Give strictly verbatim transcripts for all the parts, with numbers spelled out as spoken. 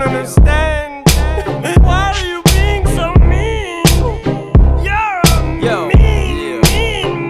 understand. Why are you being so mean? You're a Yo, mean, yeah. mean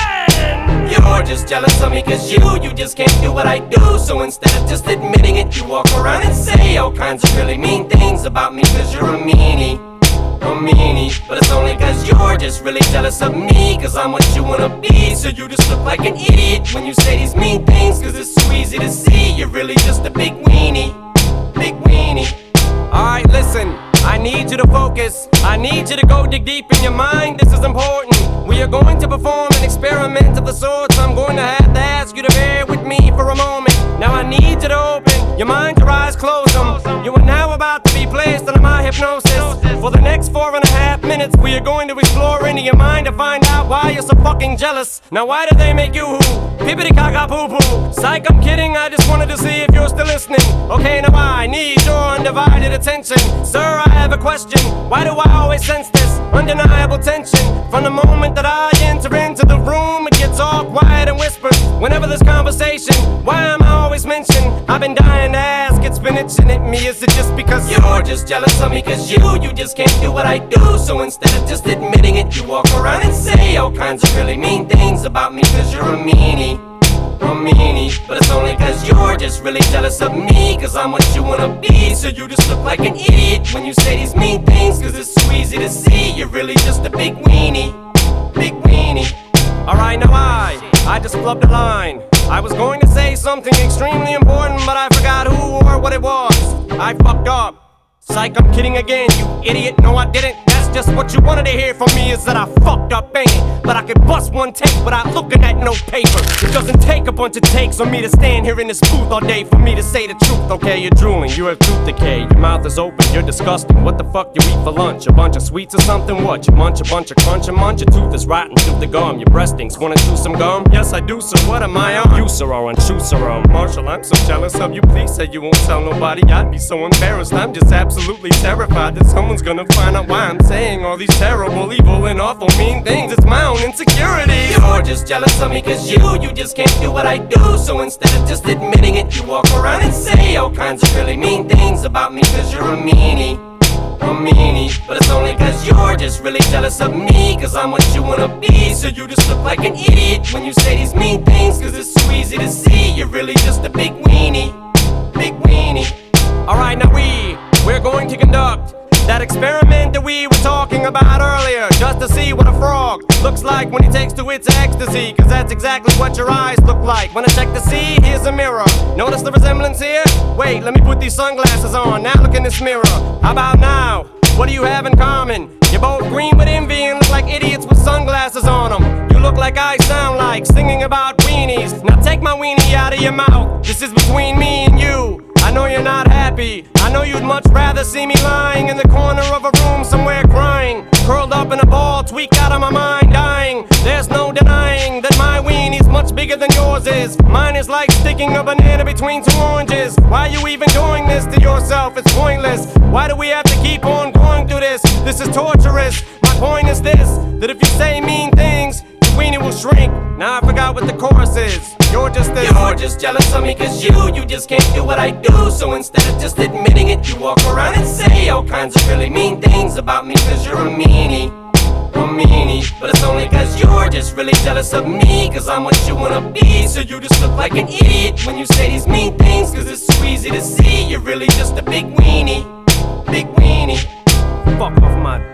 man. You're just jealous of me cause you, you just can't do what I do. So instead of just admitting it, you walk around and say all kinds of really mean things about me cause you're a meanie, a meanie. But it's only cause you're just really jealous of me cause I'm what you wanna be. So you just look like an idiot when you say these mean things cause it's so easy to see you're really just a big weenie, big weenie. Alright, listen, I need you to focus. I need you to go dig deep in your mind, this is important. We are going to perform an experiment of the sorts. I'm going to have to ask you to bear with me for a moment. Now I need you to open your mind, your eyes, close them. You are now about to be placed under my hypnosis. For the next four and a half minutes we are going to explore into your mind to find out why you're so fucking jealous. Now why do they make you who? Pippity caca poo poo. Psych, I'm kidding, I just wanted to see if you're still listening. Okay, now I need your undivided attention. Sir, I have a question. Why do I always sense this undeniable tension? From the moment that I enter into the room, it gets all quiet and whispers whenever there's conversation. Why am I always mentioned? I've been dying to ask, it's been itching at me. Is it just because you're just jealous of me cause you, you just can't do what I do? So instead of just admitting it, you walk around and say all kinds of really mean things about me cause you're a meanie, a meanie. But it's only cause you're just really jealous of me cause I'm what you wanna be. So you just look like an idiot when you say these mean things cause it's so easy to see you're really just a big weenie, big weenie. Alright, now I, I just flubbed a line. I was going to say something extremely important but I forgot who or what it was. I fucked up. Psych, I'm kidding again, you idiot. No, I didn't. That's just what you wanted to hear from me, is that I fucked up, ain't it? But I could bust one take without looking at no paper. It doesn't take a bunch of takes on me to stand here in this booth all day for me to say the truth. Okay, you're drooling, you have tooth decay. Your mouth is open, you're disgusting. What the fuck you eat for lunch? A bunch of sweets or something? What? You munch a bunch of crunch and munch? Your tooth is rotten through the gum. Your breast stinks. Wanna chew some gum? Yes, I do, so what am I on? You, sir, are on true, sir, um. Marshall, I'm so jealous of you. Please say you won't tell nobody. I'd be so embarrassed. I'm just absolutely terrified that someone's gonna find out why I'm saying all these terrible, evil, and awful mean things. It's my own insecurity. You're just jealous of me cause you, you just can't do what I do. So instead of just admitting it, you walk around and say all kinds of really mean things about me cause you're a meanie, a meanie. But it's only cause you're just really jealous of me cause I'm what you wanna be. So you just look like an idiot when you say these mean things cause it's so easy to see you're really just a big weenie, big weenie. Alright, now we, we're going to conduct that experiment that we were talking about earlier, just to see what a frog looks like when he takes to its ecstasy, cause that's exactly what your eyes look like. Wanna check to see? Here's a mirror. Notice the resemblance here? Wait, let me put these sunglasses on. Now look in this mirror. How about now? What do you have in common? You're both green with envy and look like idiots with sunglasses on them. You look like I sound like singing about weenies. Now take my weenie out of your mouth. This is between me and you. I know you're not happy. I know you'd much rather see me lying in the corner of a room somewhere crying, curled up in a ball, tweaked out of my mind, dying. There's no denying that my weenie's much bigger than yours is. Mine is like sticking a banana between two oranges. Why are you even doing this to yourself? It's pointless. Why do we have to keep on going through this? This is torturous. My point is this, that if you say mean things, your weenie will shrink. Now I forgot what the chorus is. You're just this. You're just jealous of me cause you, you just can't do what I do. So instead of just admitting it, you walk around and say all kinds of really mean things about me cause you're a meanie, a meanie. But it's only cause you're just really jealous of me cause I'm what you wanna be. So you just look like an idiot when you say these mean things cause it's so easy to see you're really just a big weenie, big weenie. Fuck off my